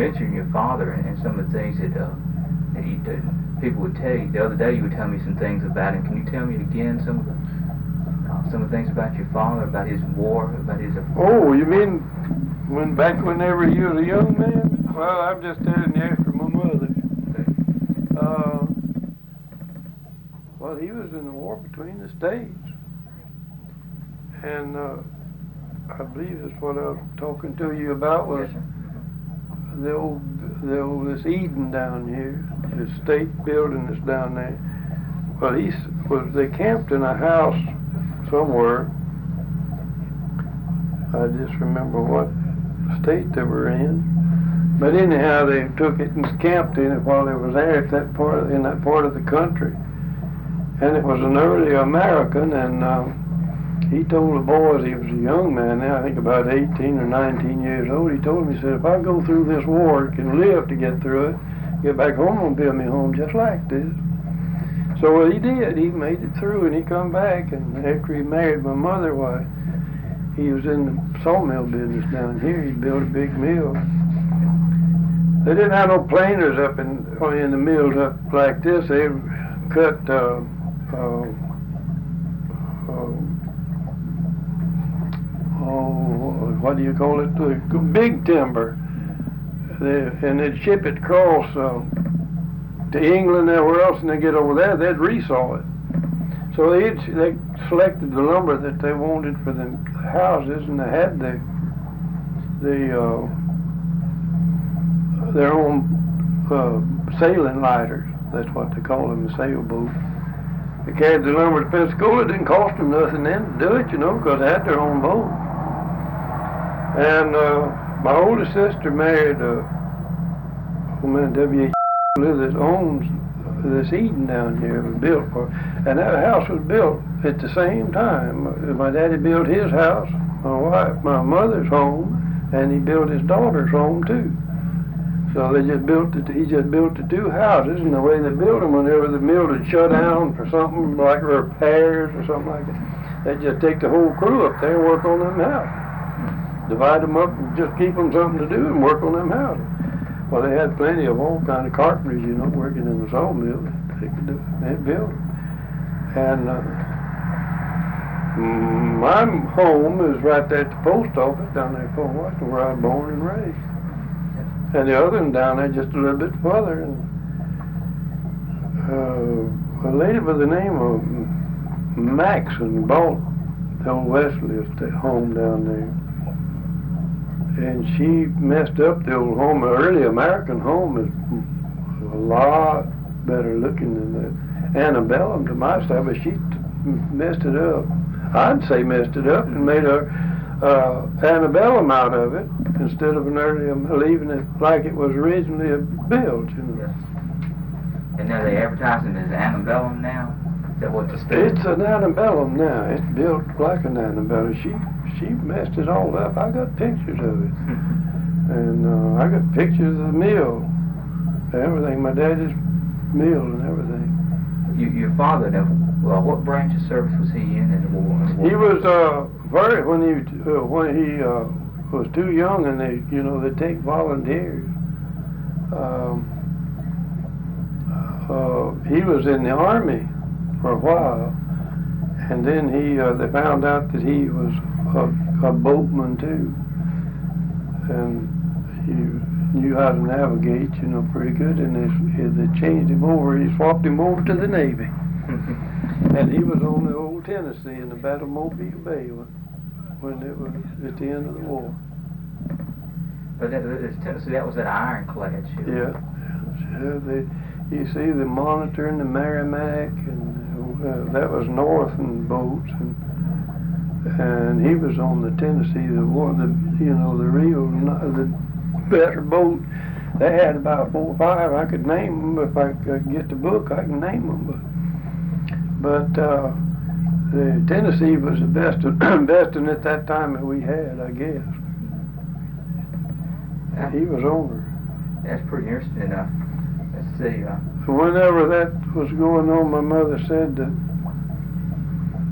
mentioned your father and some of the things that people would tell you. The other day you were telling me some things about him. Can you tell me again some of the things about your father, about his war, about his... Oh, you mean whenever he was a young man? Well, I'm just telling you after my mother. Well, he was in the war between the states. And I believe that's what I was talking to you about was this Eden down here, this state building that's down there. Well, they camped in a house somewhere. I just remember what state they were in. But anyhow, they took it and camped in it while they was there in that part of the country. And it was an early American, and he told the boys, he was a young man now, I think about 18 or 19 years old, he told them, he said, if I go through this war and can live to get through it, get back home and build me home just like this. So well, he did. He made it through, and he come back, and after he married my mother, why, he was in the sawmill business down here. He built a big mill. They didn't have no planers up in the mills up like this. They cut what do you call it? The big timber. And they'd ship it across to England and everywhere else, and they get over there, they'd resaw it. So they selected the lumber that they wanted for the houses, and they had their own sailing lighters. That's what they call them, the sailboat. They carried the lumber to Pensacola. It didn't cost them nothing then to do it, because they had their own boat. And my oldest sister married a woman, W.H. that owns this Eden down here. Was built for, and that house was built at the same time. My daddy built his house, my mother's home, and he built his daughter's home too. So he just built the two houses, and the way they built them, whenever the mill would shut down for something like repairs or something like that, they'd just take the whole crew up there and work on them houses. Divide them up and just keep them something to do and work on them houses. Well, they had plenty of all kind of carpenters, working in the sawmill. They could do, they'd build them. And my home is right there at the post office down there in Fort Washington, where I was born and raised. And the other one down there just a little bit further. And a lady by the name of Maxon bought the old Wesley's home down there. And she messed up the old home. The early American home is a lot better looking than the antebellum to my style, but she messed it up. I'd say messed it up and made a antebellum out of it instead of an early, leaving it like it was originally built. Yes. And now they advertise it as antebellum now? Is that what the It's an antebellum now. It's built like an antebellum. She messed it all up. I got pictures of it. And I got pictures of the mill, everything, my daddy's mill and everything. Your father, now, what branch of service was he in the war? He was when he was too young, and they take volunteers. He was in the Army for a while, and then they found out that he was a boatman too, and he knew how to navigate, pretty good, and they changed him over. He swapped him over to the Navy, and he was on the old Tennessee in the Battle of Mobile Bay when it was at the end of the war. But Tennessee, that was that ironclad ship. Yeah. You see the Monitor and the Merrimack, and that was northern boats, and he was on the Tennessee, the better boat. They had about 4 or 5. I could name them if I could get the book. I can name them, but the Tennessee was the best one at that time that we had, I guess. He was over. That's pretty interesting. Let's see. Whenever that was going on, my mother said that